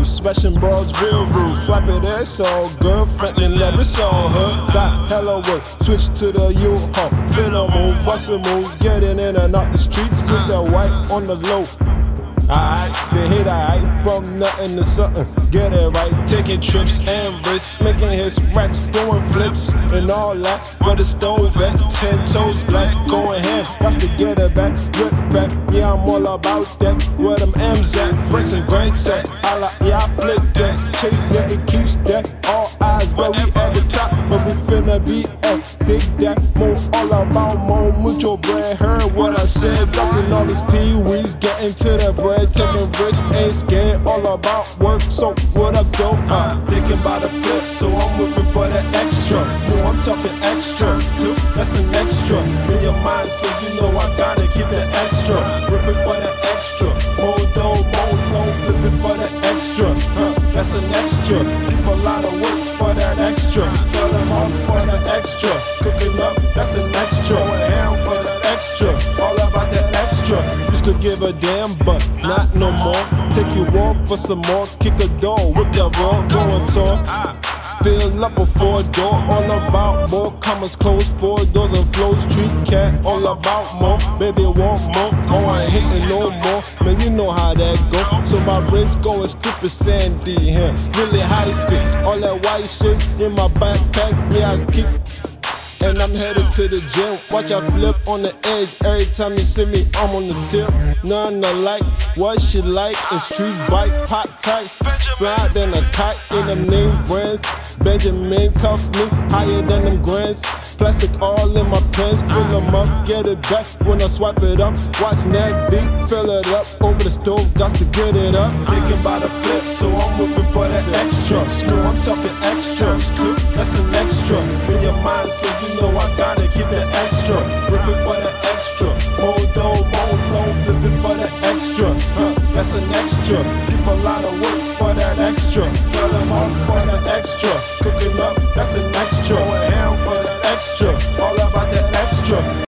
rules, smashing balls, real rules. Swipe it, it's all good. Franklin Love, it's all hood. Got hella work, switch to the U-Haul. Finna move, bustin' moves, getting in and out the streets with that white on the low. Alright, they hate alright, from nothing to something. Get it right, taking trips and risks, making his racks, doing flips and all that. But the stove at 10 toes black, going ham, got to get it back, whip back. Yeah, I'm all about that. Where them M's at, breaks and grants at. Yeah, I flip that, chase, yeah, it keeps that. All eyes where we at the top, but we finna be at. Dig that, more all about more, mucho bread. Heard what I said, blocking all these pee-wees, getting to the bread. Taking risks, ain't scared, all about work. So what up though? Thinking about a flip, so I'm whipping for the extra. No, I'm talking extras too, that's an extra. In your mind, so you know I gotta get the extra. Whipping for the extra, more dough, flipping for the extra. That's an extra. Keep a lot of work for that extra. Cut them off for the extra. Cooking up, that's an extra. Ham for the extra, all about the extra. Used to give a damn, but not no more. Take you off for some more. Kick a door, whip that raw, going tall. Fill up a 4-door, all about more. Commas close, 4 doors and flows. Street cat, all about more. Baby, want more. Oh, I ain't hitting no more. Man, you know how that go. So my wrist going stupid sandy, huh? Really high fit. All that white shit in my backpack, yeah, I keep. And I'm headed to the gym. Watch I flip on the edge. Every time you see me, I'm on the tip. None alike. What she like is street bike, pop tight. Fly than a kite in them name brands. Benjamin cuff me higher than them grands. Plastic all in my pants. Fill them up, get it back when I swipe it up. Watch that beat, fill it up. Over the stove, got to get it up. Thinking about a flip, so I'm whipping for the extra. No, I'm talking extras too. That's an extra. In your mind, so you know I gotta get the extra. Whipping for the extra. More dough, flipping for the extra. That's an extra. Keep a lot of work for that extra. Cut them off for the extra. Cooking up, that's an extra. Ham for the extra. All about the extra.